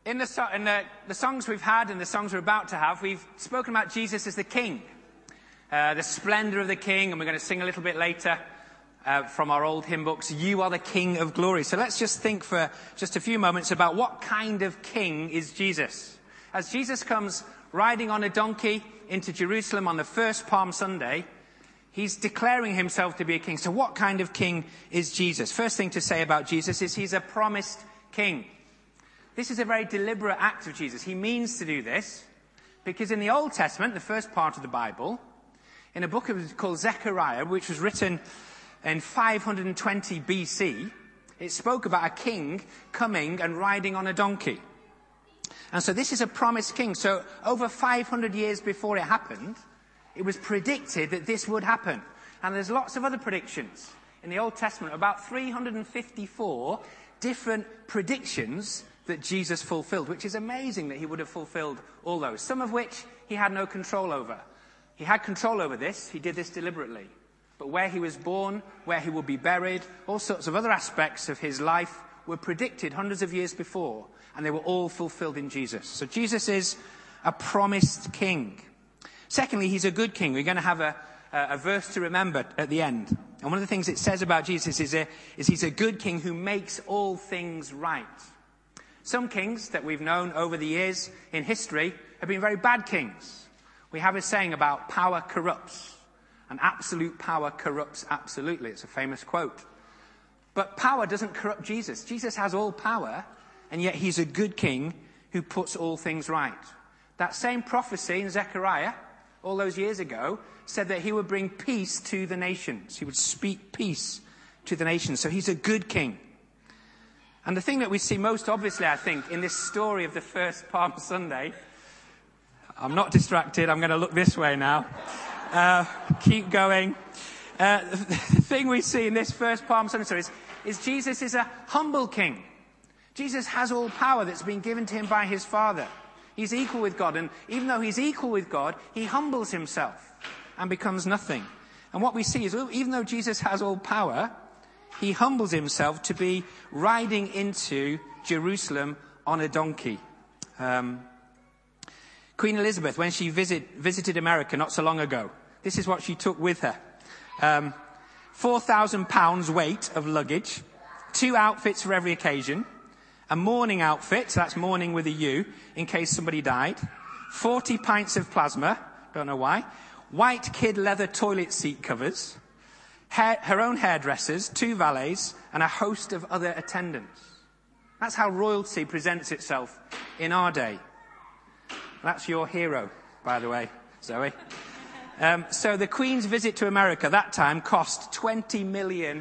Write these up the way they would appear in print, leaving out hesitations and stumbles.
In the songs we've had and the songs we're about to have, we've spoken about Jesus as the King, the splendor of the King, and we're going to sing a little bit later from our old hymn books, You Are the King of Glory. So let's just think for just a few moments about what kind of King is Jesus. As Jesus comes riding on a donkey into Jerusalem on the first Palm Sunday, he's declaring himself to be a king. So what kind of king is Jesus? First thing to say about Jesus is he's a promised king. This is a very deliberate act of Jesus. He means to do this because in the Old Testament, the first part of the Bible, in a book called Zechariah, which was written in 520 BC, it spoke about a king coming and riding on a donkey. And so this is a promised king. So over 500 years before it happened, it was predicted that this would happen. And there's lots of other predictions in the Old Testament, about 354 different predictions that Jesus fulfilled, which is amazing that he would have fulfilled all those, some of which he had no control over. He had control over this. He did this deliberately. But where he was born, where he would be buried, all sorts of other aspects of his life were predicted hundreds of years before, and they were all fulfilled in Jesus. So Jesus is a promised king. Secondly, he's a good king. We're going to have a verse to remember at the end. And one of the things it says about Jesus is he's a good king who makes all things right. Some kings that we've known over the years in history have been very bad kings. We have a saying about power corrupts, and absolute power corrupts absolutely. It's a famous quote. But power doesn't corrupt Jesus. Jesus has all power, and yet he's a good king who puts all things right. That same prophecy in Zechariah, all those years ago, said that he would bring peace to the nations. He would speak peace to the nations. So he's a good king. And the thing that we see most obviously, I think, in this story of the first Palm Sunday, I'm not distracted, I'm going to look this way now. Keep going. The thing we see in this first Palm Sunday story is Jesus is a humble king. Jesus has all power that's been given to him by his Father. He's equal with God, and even though he's equal with God, he humbles himself and becomes nothing. And what we see is, even though Jesus has all power, he humbles himself to be riding into Jerusalem on a donkey. Queen Elizabeth, when she visited America not so long ago, this is what she took with her. 4,000 pounds weight of luggage, 2 outfits for every occasion, a mourning outfit, so that's mourning with a U, in case somebody died, 40 pints of plasma, don't know why, white kid leather toilet seat covers, her own hairdressers, 2 valets, and a host of other attendants. That's how royalty presents itself in our day. That's your hero, by the way, Zoe. So the Queen's visit to America that time cost $20 million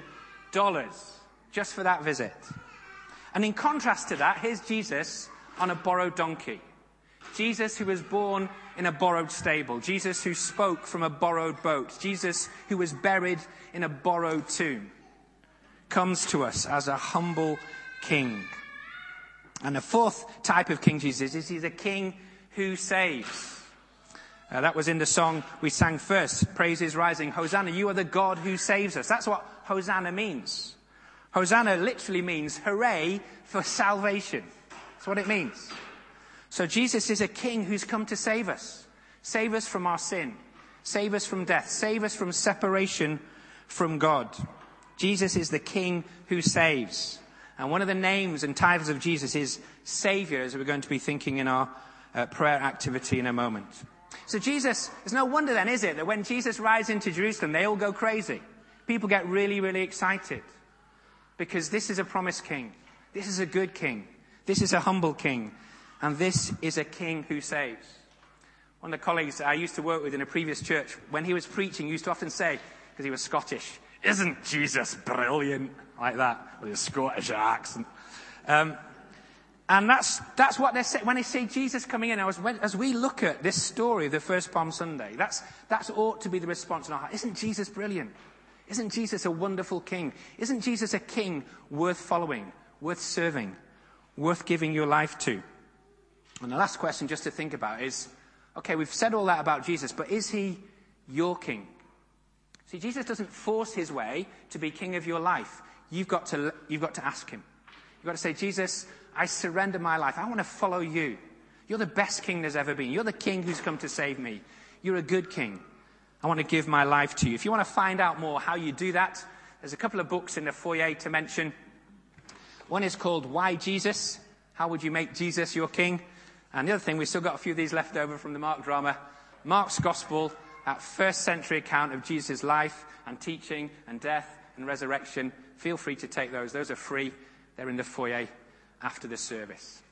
just for that visit. And in contrast to that, here's Jesus on a borrowed donkey. Jesus who was born in a borrowed stable. Jesus who spoke from a borrowed boat. Jesus who was buried in a borrowed tomb. Comes to us as a humble king. And the fourth type of king Jesus is he's a king who saves. That was in the song we sang first. Praise is rising. Hosanna, you are the God who saves us. That's what Hosanna means. Hosanna literally means hooray for salvation. That's what it means. So Jesus is a king who's come to save us. Save us from our sin. Save us from death. Save us from separation from God. Jesus is the king who saves. And one of the names and titles of Jesus is Savior, as we're going to be thinking in our prayer activity in a moment. So Jesus, it's no wonder then, is it, that when Jesus rides into Jerusalem, they all go crazy. People get really, really excited. Because this is a promised king. This is a good king. This is a humble king. And this is a king who saves. One of the colleagues I used to work with in a previous church, when he was preaching, he used to often say, because he was Scottish, "Isn't Jesus brilliant?" Like that, with his Scottish accent. And that's what they say when they see Jesus coming in. As we look at this story of the first Palm Sunday, that's ought to be the response in our heart. Isn't Jesus brilliant? Isn't Jesus a wonderful king? Isn't Jesus a king worth following, worth serving, worth giving your life to? And the last question just to think about is, okay, we've said all that about Jesus, but is he your king? See, Jesus doesn't force his way to be king of your life. You've got to ask him. You've got to say, Jesus, I surrender my life. I want to follow you. You're the best king there's ever been. You're the king who's come to save me. You're a good king. I want to give my life to you. If you want to find out more how you do that, there's a couple of books in the foyer to mention. One is called Why Jesus? How would you make Jesus your king? And the other thing, we've still got a few of these left over from the Mark drama. Mark's Gospel, that first century account of Jesus' life and teaching and death and resurrection. Feel free to take those. Those are free. They're in the foyer after the service.